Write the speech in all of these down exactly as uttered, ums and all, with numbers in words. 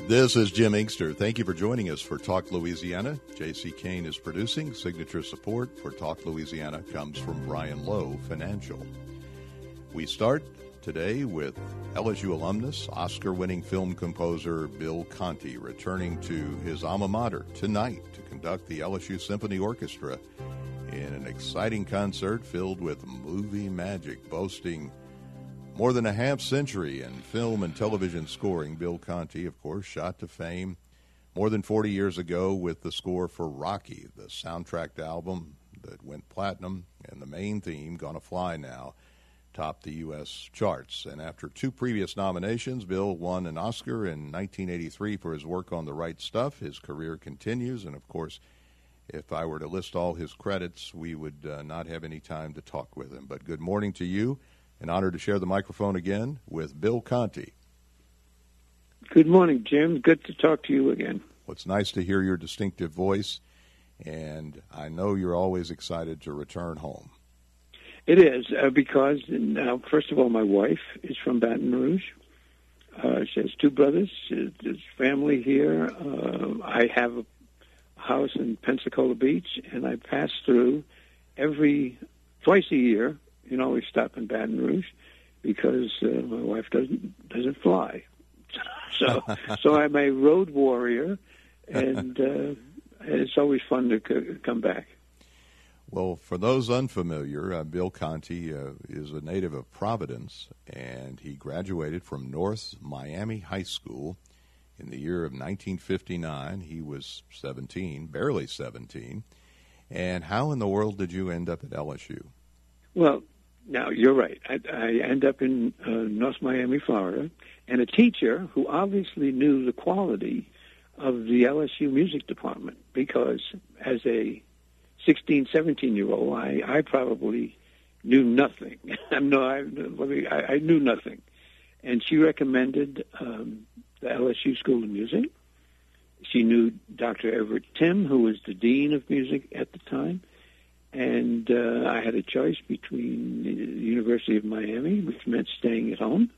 This is Jim Inkster. Thank you for joining us for Talk Louisiana. J C. Kane is producing. Signature support for Talk Louisiana comes from Brian Lowe Financial. We start today with L S U alumnus, Oscar-winning film composer Bill Conti returning to his alma mater tonight to conduct the L S U Symphony Orchestra in an exciting concert filled with movie magic, boasting more than a half century in film and television scoring. Bill Conti, of course, shot to fame more than forty years ago with the score for Rocky, the soundtrack album that went platinum, and the main theme, Gonna Fly Now, topped the U S charts. And after two previous nominations, Bill won an Oscar in nineteen eighty-three for his work on The Right Stuff. His career continues, and of course, if I were to list all his credits, we would uh, not have any time to talk with him. But good morning to you. An honor to share the microphone again with Bill Conti. Good morning, Jim. Good to talk to you again. Well, it's nice to hear your distinctive voice, and I know you're always excited to return home. It is, uh, because, now, first of all, my wife is from Baton Rouge. Uh, she has two brothers. There's family here. Uh, I have a house in Pensacola Beach, and I pass through every, twice a year. You know, we stop in Baton Rouge because uh, my wife doesn't doesn't fly. So, so I'm a road warrior, and uh, it's always fun to c- come back. Well, for those unfamiliar, uh, Bill Conti uh, is a native of Providence, and he graduated from North Miami High School in the year of nineteen fifty-nine. He was seventeen, barely seventeen. And how in the world did you end up at L S U? Well, now, you're right. I, I end up in uh, North Miami, Florida, and a teacher who obviously knew the quality of the L S U music department, because as a sixteen, seventeen-year-old, I, I probably knew nothing. no, I, I, I knew nothing. And she recommended um, the L S U School of Music. She knew Doctor Everett Tim, who was the dean of music at the time. And uh, I had a choice between the University of Miami, which meant staying at home,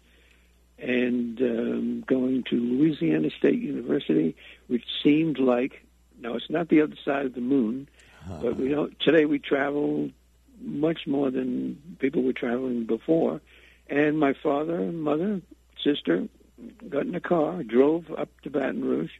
and um, going to Louisiana State University, which seemed like, now it's not the other side of the moon, uh-huh. but we don't, today we travel much more than people were traveling before. And my father, mother, sister got in a car, drove up to Baton Rouge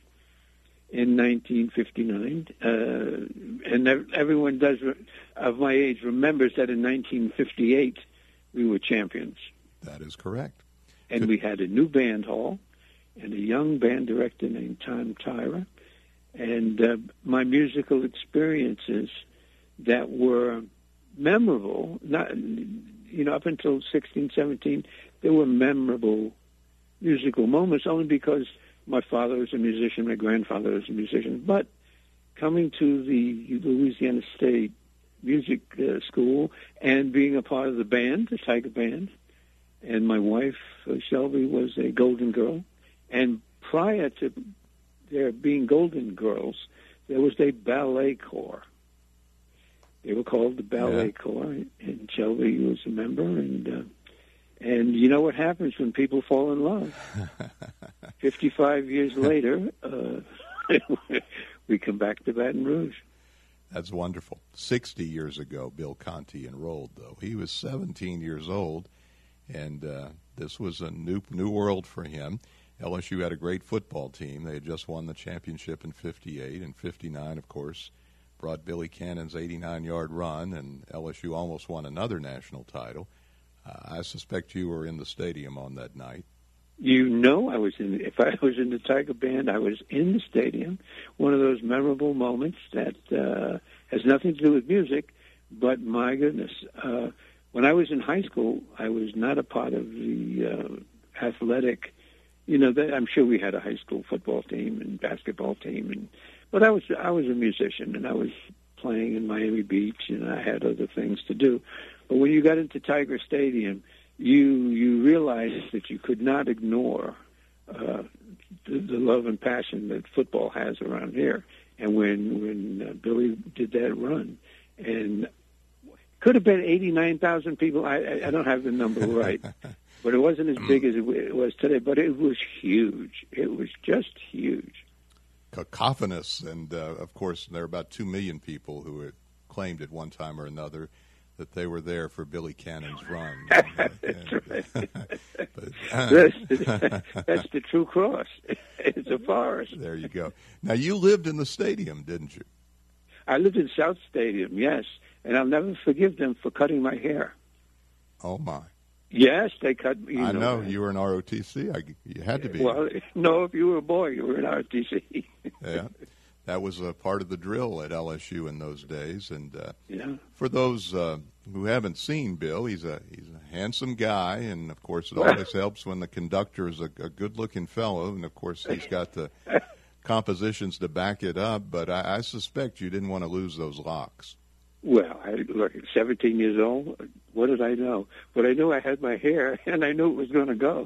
in nineteen fifty-nine, uh, and everyone does of my age remembers that in nineteen fifty-eight we were champions. That is correct. And Good. We had a new band hall and a young band director named Tom Tyra, and uh, my musical experiences that were memorable, not you know up until sixteen, seventeen, there were memorable musical moments only because my father was a musician, my grandfather was a musician. But coming to the Louisiana State Music uh, School and being a part of the band, the Tiger Band, and my wife, uh, Shelby, was a Golden Girl. And prior to there being Golden Girls, there was a ballet corps. They were called the Ballet yeah. Corps, and Shelby was a member, and... Uh, And you know what happens when people fall in love. fifty-five years later, uh, we come back to Baton Rouge. That's wonderful. sixty years ago, Bill Conti enrolled, though. He was seventeen years old, and uh, this was a new new world for him. L S U had a great football team. They had just won the championship in fifty-eight, and fifty-nine, of course, brought Billy Cannon's eighty-nine-yard run, and L S U almost won another national title. Uh, I suspect you were in the stadium on that night. You know I was in, if I was in the Tiger Band, I was in the stadium. One of those memorable moments that uh, has nothing to do with music, but my goodness. Uh, when I was in high school, I was not a part of the uh, athletic, you know, that, I'm sure we had a high school football team and basketball team, and but I was I was a musician, and I was playing in Miami Beach, and I had other things to do. But when you got into Tiger Stadium, you you realized that you could not ignore uh, the, the love and passion that football has around here. And when when uh, Billy did that run, and could have been eighty-nine thousand people. I, I, I don't have the number right, But it wasn't as big as it was today, but it was huge. It was just huge. Cacophonous, and uh, of course, there are about two million people who had claimed at one time or another that they were there for Billy Cannon's run. That's and, right. but, that's, that's the true cross. It's a forest. There you go. Now, you lived in the stadium, didn't you? I lived in South Stadium, yes, and I'll never forgive them for cutting my hair. Oh, my. Yes, they cut me. I know, know. You were in R O T C. I, you had to be. Well, no, if you were a boy, you were in R O T C. Yeah. That was a part of the drill at L S U in those days. And uh, yeah. for those uh, who haven't seen Bill, he's a he's a handsome guy, and of course it always helps when the conductor is a, a good-looking fellow, and of course he's got the compositions to back it up. But I, I suspect you didn't want to lose those locks. Well, I look at seventeen years old. What did I know? But I knew I had my hair, and I knew it was going to go.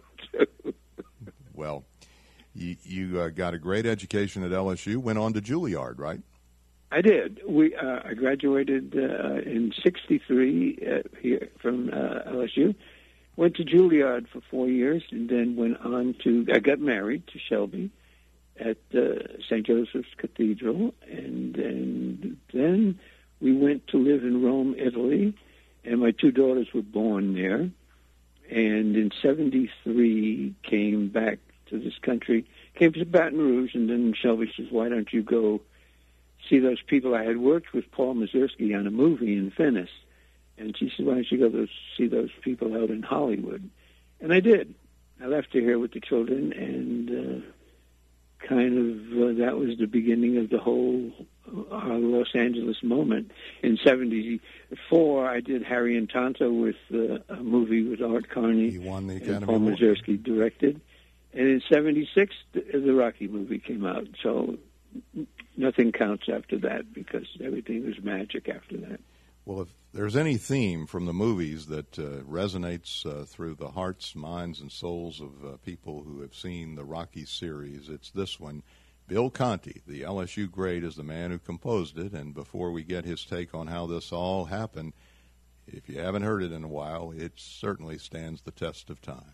Well. You, you uh, got a great education at L S U, went on to Juilliard, right? I did. We uh, I graduated uh, in sixty-three uh, here from uh, L S U, went to Juilliard for four years, and then went on to, I got married to Shelby at uh, Saint Joseph's Cathedral, and, and then we went to live in Rome, Italy, and my two daughters were born there, and in seventy-three came back to this country, came to Baton Rouge, and then Shelby says, why don't you go see those people? I had worked with Paul Mazursky on a movie in Venice, and she said, why don't you go to see those people out in Hollywood? And I did. I left her here with the children, and uh, kind of uh, that was the beginning of the whole uh, Los Angeles moment. In seventy-four, I did Harry and Tonto with uh, a movie with Art Carney. He won the and Academy Paul Award. Mazursky directed. And in seventy-six, the, the Rocky movie came out. So nothing counts after that because everything was magic after that. Well, if there's any theme from the movies that uh, resonates uh, through the hearts, minds, and souls of uh, people who have seen the Rocky series, it's this one. Bill Conti, the L S U great, is the man who composed it. And before we get his take on how this all happened, if you haven't heard it in a while, it certainly stands the test of time.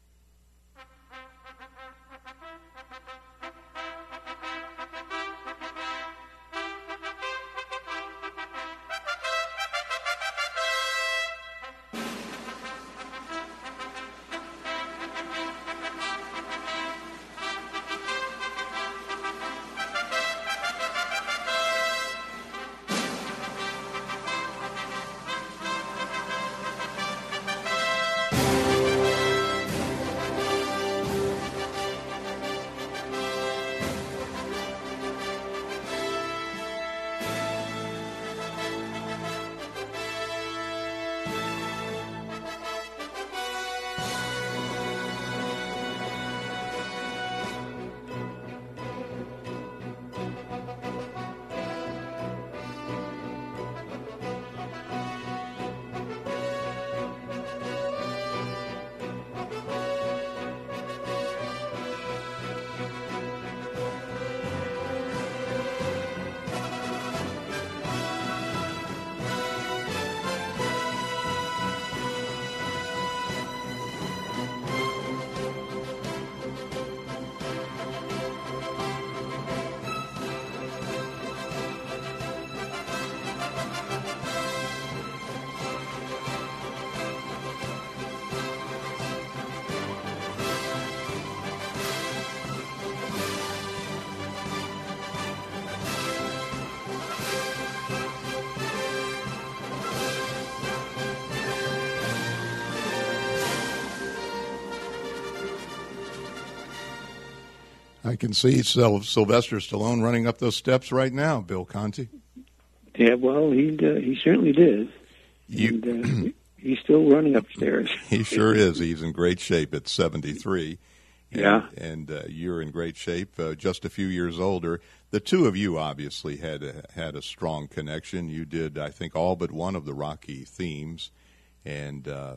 I can see Syl- Sylvester Stallone running up those steps right now, Bill Conti. Yeah, well, he uh, he certainly did. You, and, uh, he's still running upstairs. He sure is. He's in great shape at seventy-three. And, yeah. And uh, you're in great shape, uh, just a few years older. The two of you obviously had a, had a strong connection. You did, I think, all but one of the Rocky themes and uh,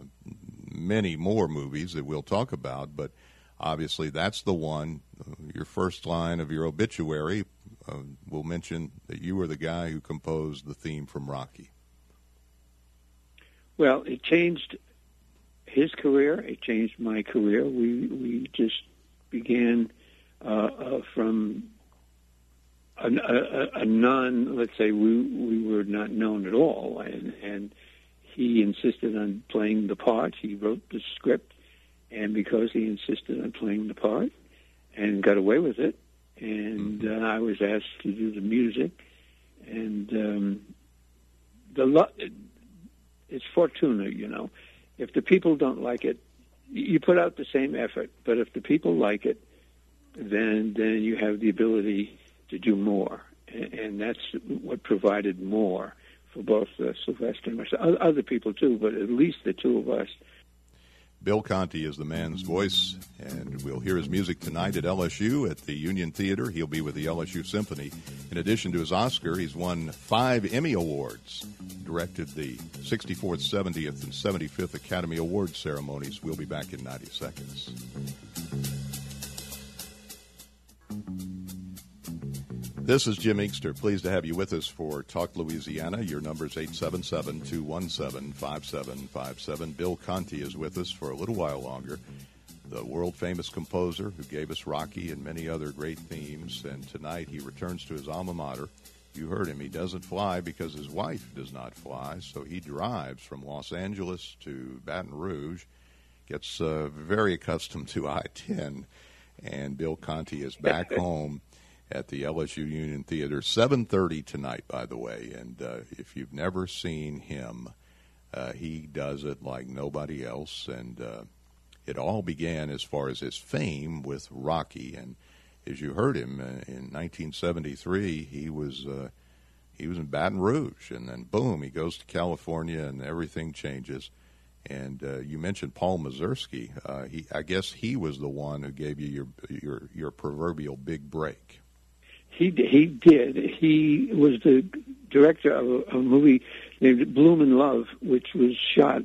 many more movies that we'll talk about, but obviously, that's the one. Uh, your first line of your obituary uh, will mention that you were the guy who composed the theme from Rocky. Well, it changed his career. It changed my career. We we just began uh, uh, from a, a, a non, let's say we we were not known at all, and and he insisted on playing the part. He wrote the script, and because he insisted on playing the part and got away with it, and uh, I was asked to do the music, and um, the lo- it's Fortuna, you know. If the people don't like it, you put out the same effort, but if the people like it, then then you have the ability to do more, and, and that's what provided more for both uh, Sylvester and myself. Other people too, but at least the two of us. Bill Conti is the man's voice, and we'll hear his music tonight at L S U at the Union Theater. He'll be with the L S U Symphony. In addition to his Oscar, he's won five Emmy Awards, directed the sixty-fourth, seventieth, and seventy-fifth Academy Awards ceremonies. We'll be back in ninety seconds. This is Jim Inkster. Pleased to have you with us for Talk Louisiana. Your number is eight seven seven, two one seven, five seven five seven. Bill Conti is with us for a little while longer, the world-famous composer who gave us Rocky and many other great themes. And tonight he returns to his alma mater. You heard him. He doesn't fly because his wife does not fly, so he drives from Los Angeles to Baton Rouge, gets uh, very accustomed to I ten, and Bill Conti is back home at the L S U Union Theater, seven thirty tonight, by the way. And uh, if you've never seen him, uh, he does it like nobody else. And uh, it all began, as far as his fame, with Rocky. And as you heard him, uh, in nineteen seventy-three, he was uh, he was in Baton Rouge. And then, boom, he goes to California, and everything changes. And uh, you mentioned Paul Mazursky. Uh, he, I guess he was the one who gave you your your, your proverbial big break. He he did. He was the director of a, a movie named Bloom in Love, which was shot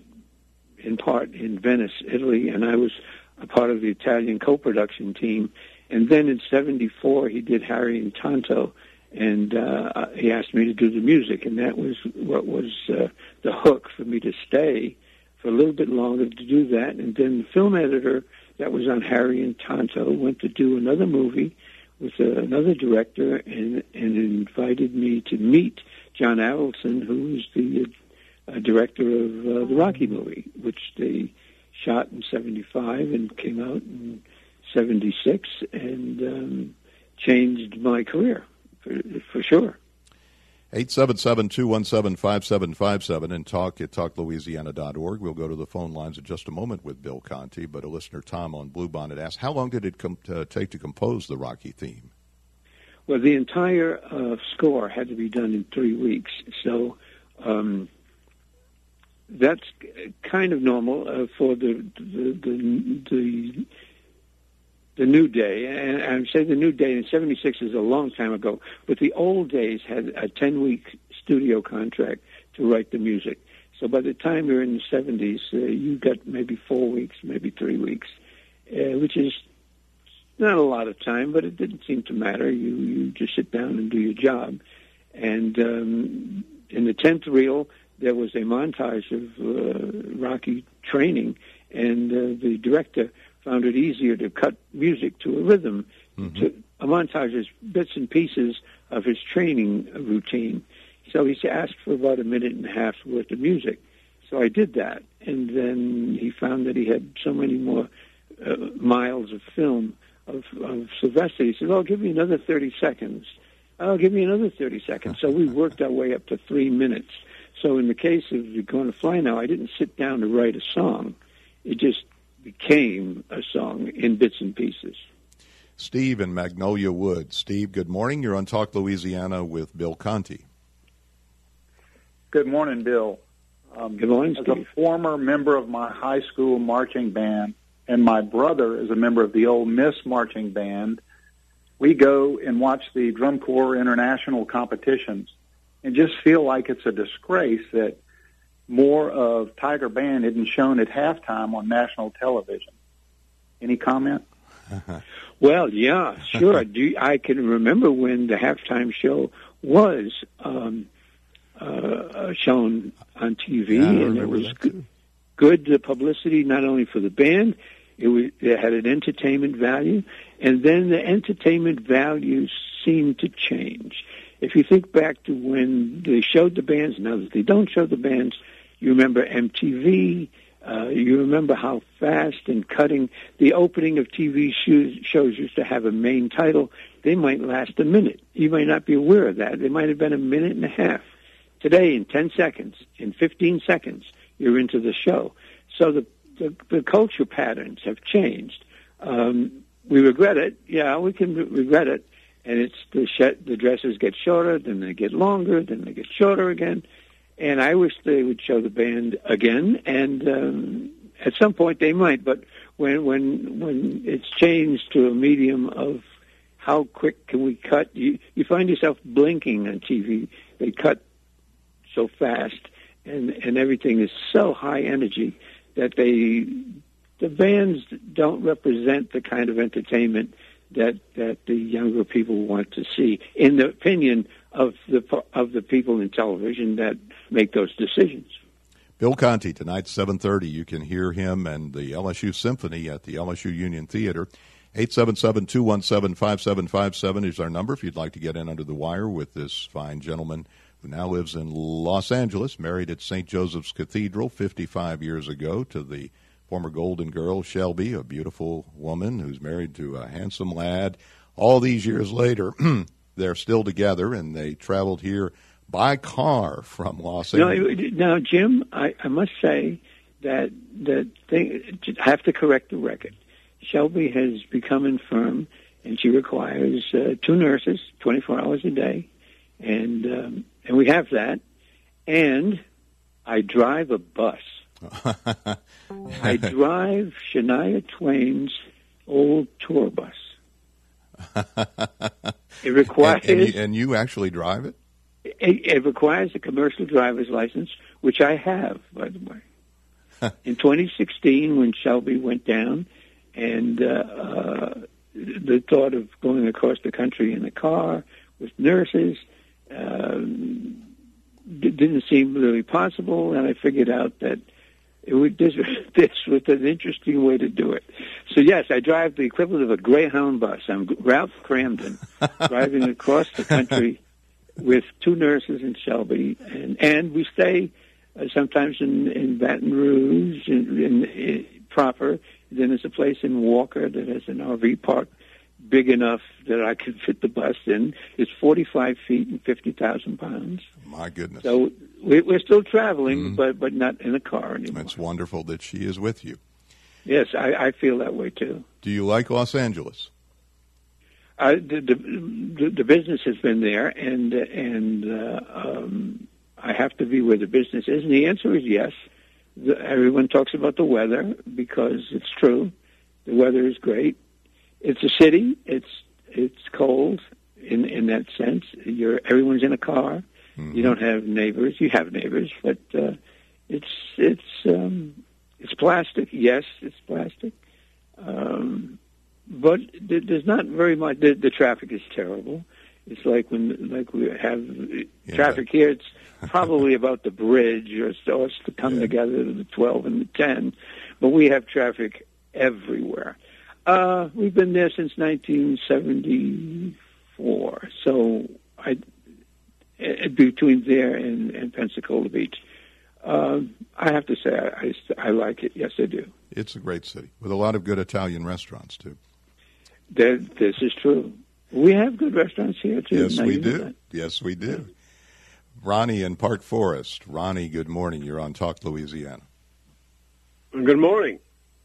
in part in Venice, Italy, and I was a part of the Italian co-production team. And then in seventy-four, he did Harry and Tonto, and uh, he asked me to do the music, and that was what was uh, the hook for me to stay for a little bit longer to do that. And then the film editor that was on Harry and Tonto went to do another movie with uh, another director, and, and invited me to meet John Avildsen, who was the uh, director of uh, the Rocky movie, which they shot in seventy-five and came out in seventy-six, and um, changed my career, for, for sure. eight seven seven, two one seven, five seven five seven and talk at talk louisiana dot org. We'll go to the phone lines in just a moment with Bill Conti, but a listener, Tom, on Bluebonnet asked, how long did it com- uh, take to compose the Rocky theme? Well, the entire uh, score had to be done in three weeks, so um, that's kind of normal uh, for the the, the the the new day. And I'm saying the new day in seventy-six is a long time ago, but the old days had a ten-week studio contract to write the music. So by the time you're in the seventies, uh, you got maybe four weeks, maybe three weeks, uh, which is not a lot of time, but it didn't seem to matter. You you just sit down and do your job. And um, in the tenth reel, there was a montage of uh, Rocky training, and uh, the director found it easier to cut music to a rhythm. Mm-hmm. To, a montage is bits and pieces of his training routine. So he asked for about a minute and a half worth of music. So I did that, and then he found that he had so many more uh, miles of film of, of Sylvester. He said, "Oh, give me another thirty seconds. Oh, give me another thirty seconds." So we worked our way up to three minutes. So in the case of You're Gonna Fly Now, I didn't sit down to write a song. It just became a song in bits and pieces. Steve in Magnolia Woods. Steve, good morning. You're on Talk Louisiana with Bill Conti. Good morning, Bill. Um, good morning, As Steve. a former member of my high school marching band, and my brother is a member of the Ole Miss marching band, we go and watch the Drum Corps International competitions and just feel like it's a disgrace that more of Tiger Band isn't shown at halftime on national television. Any comment? Well, yeah, sure. Do you, I can remember when the halftime show was um, uh, shown on T V, yeah, and it was good. good uh, publicity not only for the band, it, was, it had an entertainment value, and then the entertainment values seemed to change. If you think back to when they showed the bands, now that they don't show the bands, you remember M T V, uh, you remember how fast and cutting the opening of T V shows, shows used to have a main title. They might last a minute. You might not be aware of that. They might have been a minute and a half. Today, in ten seconds, in fifteen seconds, you're into the show. So the the, the culture patterns have changed. Um, we regret it. Yeah, we can re- regret it. And it's the sh- the dresses get shorter, then they get longer, then they get shorter again. And I wish they would show the band again. And um, at some point they might. But when when when it's changed to a medium of how quick can we cut, you you find yourself blinking on T V. They cut so fast, and and everything is so high energy that they the bands don't represent the kind of entertainment that that the younger people want to see, in the opinion of the of the people in television that make those decisions. Bill Conti tonight, seven thirty. You can hear him and the L S U Symphony at the L S U Union Theater. eight seven seven, two one seven, five seven five seven is our number if you'd like to get in under the wire with this fine gentleman who now lives in Los Angeles, married at Saint Joseph's Cathedral fifty-five years ago to the former Golden Girl, Shelby, a beautiful woman who's married to a handsome lad. All these years later, they're still together, and they traveled here by car from Los Angeles. Now, now Jim, I, I must say that that thing, I have to correct the record. Shelby has become infirm, and she requires uh, two nurses, twenty-four hours a day, and um, and we have that. And I drive a bus. I drive Shania Twain's old tour bus. It requires, and, and, you, and you actually drive it? it? It requires a commercial driver's license, which I have, by the way. In twenty sixteen, when Shelby went down, and uh, uh, the thought of going across the country in a car with nurses um, didn't seem really possible, and I figured out that it would, this, this was an interesting way to do it. So, yes, I drive the equivalent of a Greyhound bus. I'm Ralph Cramden, driving across the country with two nurses in Shelby, and, and we stay uh, sometimes in, in Baton Rouge, in, in, in proper. Then there's a place in Walker that has an R V park big enough that I could fit the bus in. It's forty-five feet and fifty thousand pounds. My goodness. So we're still traveling, mm-hmm. but, but not in a car anymore. It's wonderful that she is with you. Yes, I, I feel that way, too. Do you like Los Angeles? Uh, the, the, the business has been there, and, and uh, um, I have to be where the business is. And the answer is yes. The, everyone talks about the weather because it's true. The weather is great. It's a city. It's it's cold in in that sense. You're everyone's in a car. Mm-hmm. You don't have neighbors. You have neighbors, but uh, it's it's um, it's plastic. Yes, it's plastic. Um, but there's not very much. The, the traffic is terrible. It's like when like we have yeah, traffic here. It's probably about the bridge or so it's to come yeah. together to the twelve and the ten. But we have traffic everywhere. Uh, we've been there since nineteen seventy-four, so I uh, between there and, and Pensacola Beach. Uh, I have to say I, I, I like it. Yes, I do. It's a great city with a lot of good Italian restaurants, too. There, this is true. We have good restaurants here, too. Yes, now we do. Yes, we do. Ronnie in Park Forest. Ronnie, good morning. You're on Talk Louisiana. Good morning.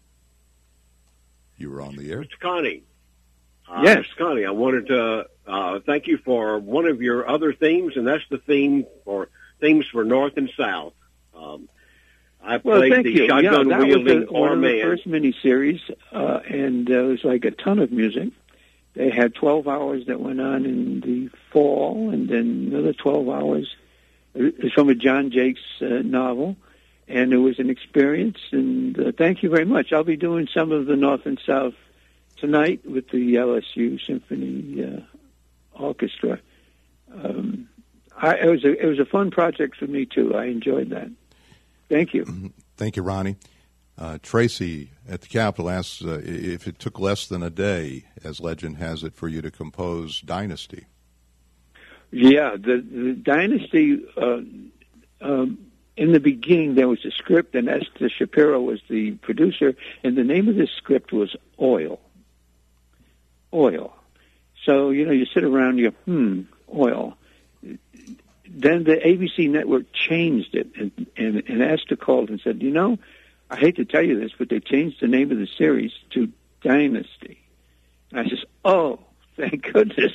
You were on the air. Mister Connie. Uh, yes. Mister Connie, I wanted to uh, thank you for one of your other themes, and that's the theme for themes for North and South. Um, I well, played thank the you. shotgun yeah, that wielding was the, one of the man. first miniseries, uh, and uh, it was like a ton of music. They had twelve hours that went on in the fall, and then another twelve hours. It's from a John Jakes uh, novel. And it was an experience, and uh, thank you very much. I'll be doing some of the North and South tonight with the L S U Symphony uh, Orchestra. Um, I, it was a it was a fun project for me too. I enjoyed that. Thank you. Thank you, Ronnie. Uh, Tracy at the Capitol asks uh, if it took less than a day, as legend has it, for you to compose Dynasty. Yeah, the, the Dynasty, uh, um, in the beginning there was a script, and Esther Shapiro was the producer, and the name of this script was Oil. Oil. So, you know, you sit around and you go, hmm, oil. Then the A B C network changed it, and, and, and Esther called and said, you know, I hate to tell you this, but they changed the name of the series to Dynasty. And I says, oh, thank goodness.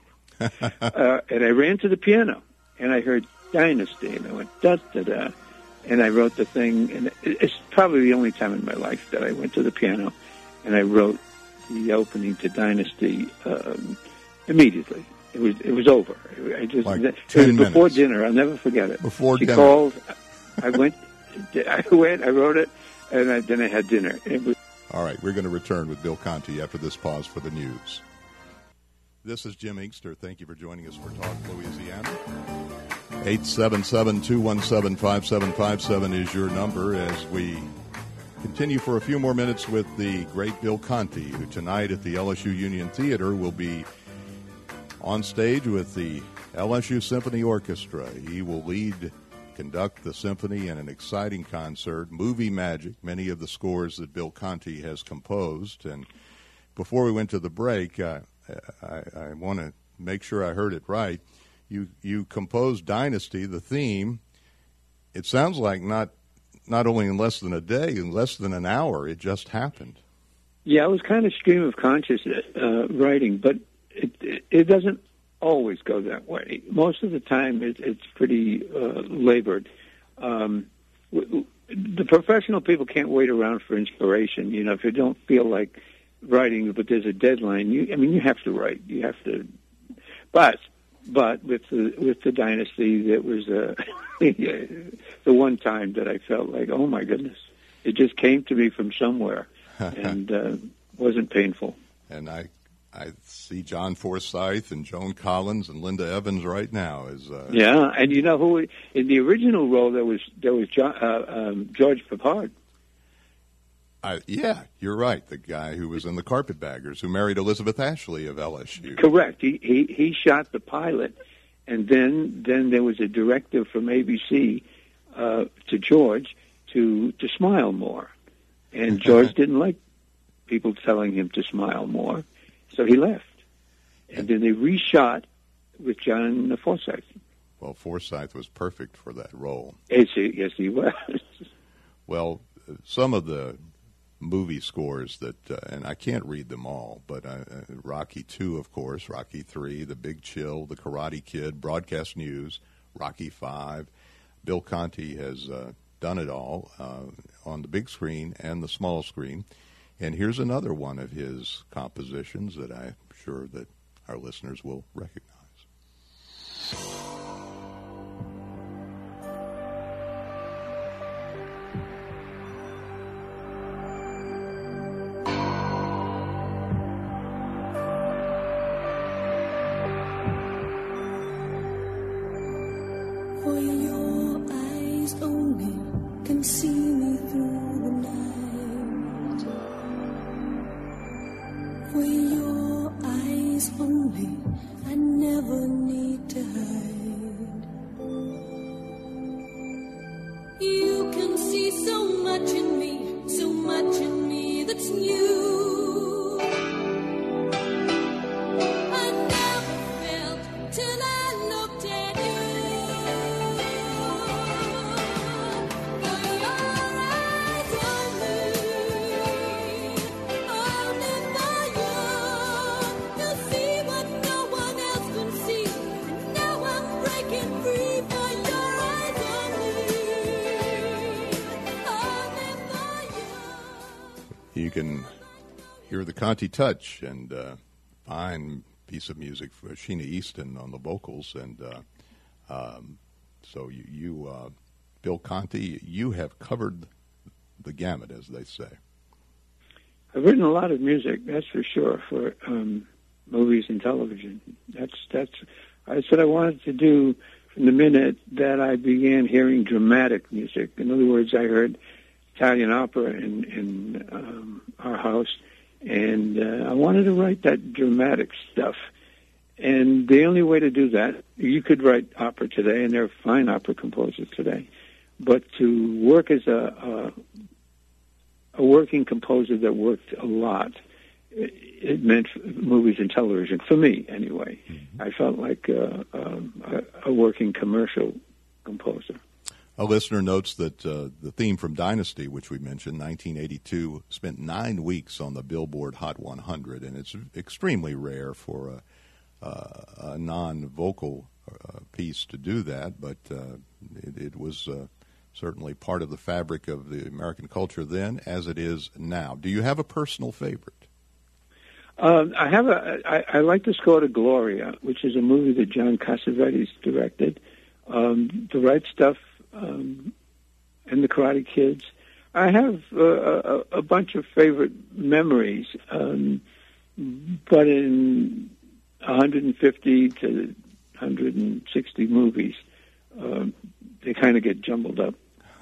uh, and I ran to the piano, and I heard Dynasty, and I went, da-da-da. And I wrote the thing, and it's probably the only time in my life that I went to the piano, and I wrote the opening to Dynasty um, immediately. It was it was over. I just like it ten was before minutes. dinner. I'll never forget it. Before she dinner. called. I went. I went. I wrote it, and I, then I had dinner. It was. All right, we're going to return with Bill Conti after this pause for the news. This is Jim Inkster. Thank you for joining us for Talk Louisiana. eight seven seven, two one seven, five seven five seven is your number as we continue for a few more minutes with the great Bill Conti, who tonight at the L S U Union Theater will be on stage with the L S U Symphony Orchestra. He will lead, conduct the symphony in an exciting concert, Movie Magic, many of the scores that Bill Conti has composed. And before we went to the break, uh, I, I want to make sure I heard it right. You you composed Dynasty, the theme. It sounds like not not only in less than a day, in less than an hour, it just happened. Yeah, it was kind of stream of consciousness uh, writing, but it, it it doesn't always go that way. Most of the time, it, it's pretty uh, labored. Um, w- the professional people can't wait around for inspiration. You know, if you don't feel like writing, but there's a deadline, you I mean, you have to write. You have to, but. But with the with the Dynasty, that was uh, the one time that I felt like, oh my goodness, it just came to me from somewhere, and uh, wasn't painful. And I I see John Forsythe and Joan Collins and Linda Evans right now as uh, yeah, and you know who in the original role there was there was John, uh, um, George Peppard. I, yeah, you're right. The guy who was in the Carpetbaggers, who married Elizabeth Ashley of L S U. Correct. He he he shot the pilot, and then then there was a directive from A B C uh, to George to to smile more, and George didn't like people telling him to smile more, so he left, and then they reshot with John Forsythe. Well, Forsythe was perfect for that role. Yes, he, yes, he was. Well, some of the movie scores that, uh, and I can't read them all, but uh, Rocky two, of course, Rocky three, The Big Chill, The Karate Kid, Broadcast News, Rocky five. Bill Conti has uh, done it all uh, on the big screen and the small screen. And here's another one of his compositions that I'm sure that our listeners will recognize. For your eyes only can see me through the night. For your eyes only, I never need to hide. You can see so much in me, so much in me that's new. I never felt till I looked at you. You can hear the Conti touch and uh, fine piece of music for Sheena Easton on the vocals. And uh, um, so you, you uh, Bill Conti, you have covered the gamut, as they say. I've written a lot of music, that's for sure, for um, movies and television. That's that's I said I wanted to do from the minute that I began hearing dramatic music. In other words, I heard Italian opera in, in um, our house, and uh, I wanted to write that dramatic stuff. And the only way to do that, you could write opera today, and there are fine opera composers today, but to work as a, a, a working composer that worked a lot, it, it meant movies and television, for me anyway. Mm-hmm. I felt like uh, um, a, a working commercial composer. A listener notes that uh, the theme from Dynasty, which we mentioned, nineteen eighty-two, spent nine weeks on the Billboard Hot one hundred, and it's extremely rare for a, uh, a non-vocal uh, piece to do that, but uh, it, it was uh, certainly part of the fabric of the American culture then, as it is now. Do you have a personal favorite? Uh, I have a. I, I like the score to Gloria, which is a movie that John Cassavetes directed. Um, the Right Stuff. Um, and the Karate Kids. I have uh, a, a bunch of favorite memories, um, but in one hundred fifty to one hundred sixty movies, uh, they kind of get jumbled up.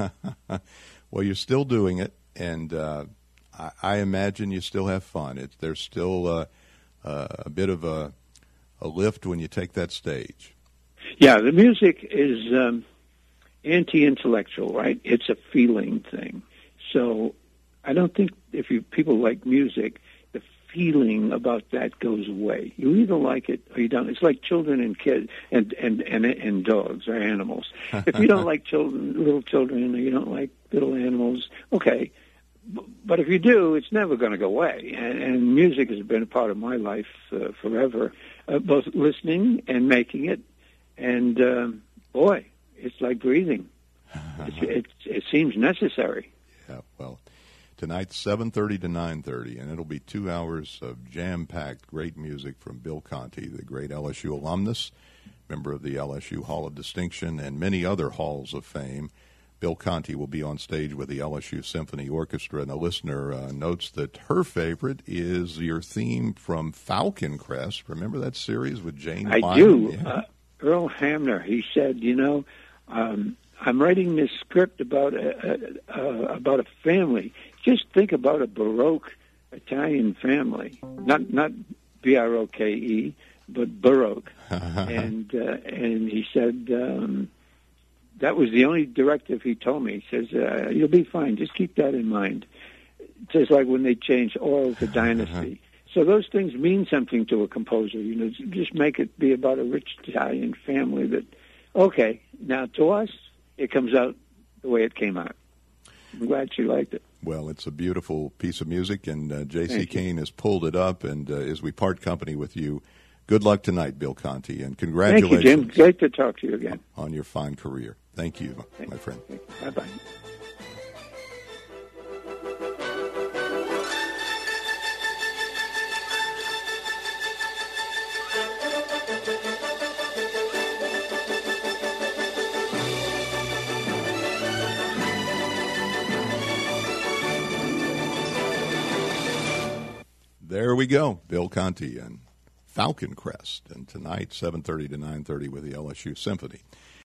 Well, you're still doing it, and uh, I, I imagine you still have fun. It, there's still uh, uh, a bit of a, a lift when you take that stage. Yeah, the music is... Um, anti-intellectual, right? It's a feeling thing. So I don't think if you people like music, the feeling about that goes away. You either like it or you don't. It's like children and kids and and and, and dogs or animals. If you don't like children, little children, or you don't like little animals, okay. But if you do, it's never going to go away. And, and music has been a part of my life uh, forever, uh, both listening and making it. And um, boy. It's like breathing. It's, it's, it seems necessary. Yeah, well, tonight, seven thirty to nine thirty, and it'll be two hours of jam-packed great music from Bill Conti, the great L S U alumnus, member of the L S U Hall of Distinction, and many other halls of fame. Bill Conti will be on stage with the L S U Symphony Orchestra, and a listener uh, notes that her favorite is your theme from Falcon Crest. Remember that series with Jane I Wyman? do. Yeah. Uh, Earl Hamner, he said, you know, Um, I'm writing this script about a, a, a about a family. Just think about a Baroque Italian family, not not B R O K E, but Baroque. and uh, and he said um, that was the only directive he told me. He says uh, you'll be fine. Just keep that in mind. It's just like when they changed Oil to Dynasty. So those things mean something to a composer. You know, just make it be about a rich Italian family that. Okay, now to us, it comes out the way it came out. I'm glad she liked it. Well, it's a beautiful piece of music, and uh, J C Kane has pulled it up, and uh, as we part company with you, good luck tonight, Bill Conti, and congratulations. Thank you, Jim. Great to talk to you again. On your fine career. Thank you, Thank my friend. Bye-bye. There we go, Bill Conti and Falcon Crest, and tonight, seven thirty to nine thirty with the L S U Symphony.